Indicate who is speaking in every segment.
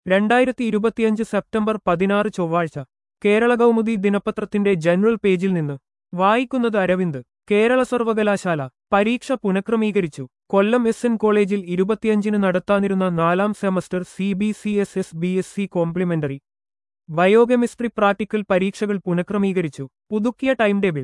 Speaker 1: 2025 September 16 ചൊവ്വാഴ്ച കേരള കൗമുദി ദിനപത്രത്തിന്റെ general പേജിൽ നിന്ന് വായിക്കുന്നത് അരവിന്ദ്. കേരള സർവകലാശാല പരീക്ഷ പുനഃക്രമീകരിച്ചു. കൊല്ലം എസ്.എൻ. കോളേജിൽ 25-ന് നടത്താനിരുന്ന 4ാം semester CBCSS BSc complementary biochemistry practical പരീക്ഷകൾ പുനഃക്രമീകരിച്ചു. പുതുക്കിയ ടൈം ടേബിൾ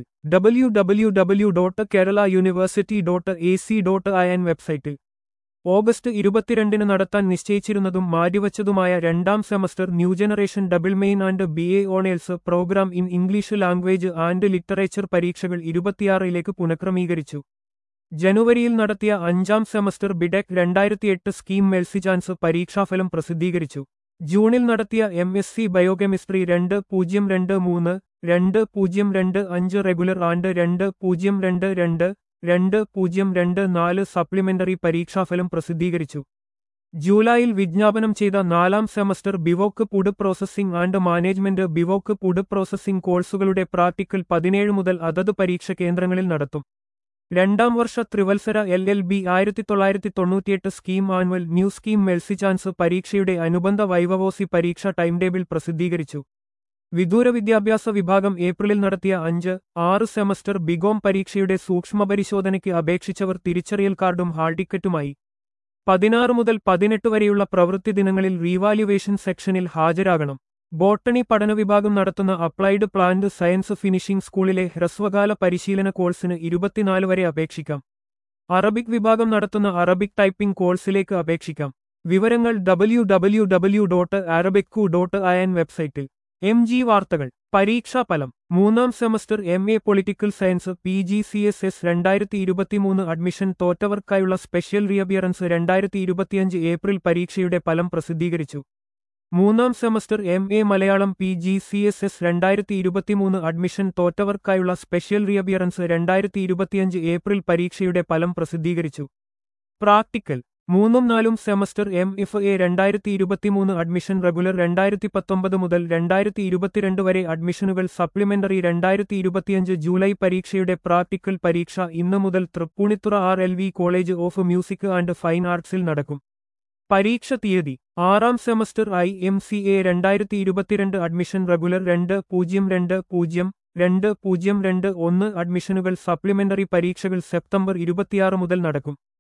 Speaker 1: www.keralauniversity.ac.in വെബ്സൈറ്റിൽ ഓഗസ്റ്റ് 22-ന് നടത്താൻ നിശ്ചയിച്ചിരുന്നതും മാറ്റിവച്ചതുമായ 2ാം semester new generation double main and BA honours programme in English language and literature പരീക്ഷകൾ 26-ലേക്ക് പുനഃക്രമീകരിച്ചു. ജനുവരിയിൽ നടത്തിയ 5ാം സെമസ്റ്റർ ബിടെക് 2008 സ്കീം മെൽസിചാൻസ് പരീക്ഷാഫലം പ്രസിദ്ധീകരിച്ചു. ജൂണിൽ നടത്തിയ MSc ബയോകെമിസ്ട്രി 2023, 2025 റെഗുലർ ആൻഡ് 2022, 2024 സപ്ലിമെന്ററി പരീക്ഷാഫലം പ്രസിദ്ധീകരിച്ചു. ജൂലൈയിൽ വിജ്ഞാപനം ചെയ്ത 4ാം semester B Voc food processing and management B Voc food processing കോഴ്സുകളുടെ പ്രാക്ടിക്കൽ 17 മുതൽ അതത് പരീക്ഷ കേന്ദ്രങ്ങളിൽ നടത്തും. 2ാം വർഷ ത്രിവത്സര LLB 1998 scheme annual new scheme mercy chance പരീക്ഷയുടെ അനുബന്ധ വൈവവോസി പരീക്ഷ ടൈം ടേബിൾ പ്രസിദ്ധീകരിച്ചു. വിദൂര വിദ്യാഭ്യാസ വിഭാഗം ഏപ്രിലിൽ നടത്തിയ 5-6 സെമസ്റ്റർ ബികോം പരീക്ഷയുടെ സൂക്ഷ്മപരിശോധനയ്ക്ക് അപേക്ഷിച്ചവർ തിരിച്ചറിയൽ കാർഡും ഹാൾ ടിക്കറ്റുമായി 16 മുതൽ 18 വരെയുള്ള പ്രവൃത്തി ദിനങ്ങളിൽ റീവാല്യുവേഷൻ സെക്ഷനിൽ ഹാജരാകണം. ബോട്ടണി പഠന വിഭാഗം നടത്തുന്ന അപ്ലൈഡ് പ്ലാന്റ് സയൻസ് ഫിനിഷിംഗ് സ്കൂളിലെ ഹ്രസ്വകാല പരിശീലന കോഴ്സിന് 24 വരെ അപേക്ഷിക്കാം. അറബിക് വിഭാഗം നടത്തുന്ന അറബിക് ടൈപ്പിംഗ് കോഴ്സിലേക്ക് അപേക്ഷിക്കാം. വിവരങ്ങൾ www.arabicu.in വെബ്സൈറ്റിൽ. MG വാർത്തകൾ പരീക്ഷാഫലം 3ാം semester MA political science PGCSS 2023 admission തോറ്റവർക്കായുള്ള സ്പെഷ്യൽ റീഅപ്പിയറൻസ് 2025 ഏപ്രിൽ പരീക്ഷയുടെ ഫലം പ്രസിദ്ധീകരിച്ചു. 3ാം semester MA Malayalam PGCSS 2023 admission തോറ്റവർക്കായുള്ള സ്പെഷ്യൽ റീഅപ്പിയറൻസ് 2025 ഏപ്രിൽ പരീക്ഷയുടെ ഫലം പ്രസിദ്ധീകരിച്ചു. Practical 3-4 semester MFA 2023 admission regular 2019 മുതൽ 2022 വരെ അഡ്മിഷനുകൾ സപ്ലിമെന്ററി 2025 ജൂലൈ പരീക്ഷയുടെ പ്രാക്ടിക്കൽ പരീക്ഷ ഇന്ന് മുതൽ Tripunithura RLV college of music and fine ആർട്സിൽ നടക്കും. പരീക്ഷ തീയതി 6ാം സെമസ്റ്റർ IMCA 2022 അഡ്മിഷൻ റെഗുലർ 2020, 2021 അഡ്മിഷനുകൾ സപ്ലിമെന്ററി പരീക്ഷകൾ സെപ്റ്റംബർ 26 മുതൽ നടക്കും.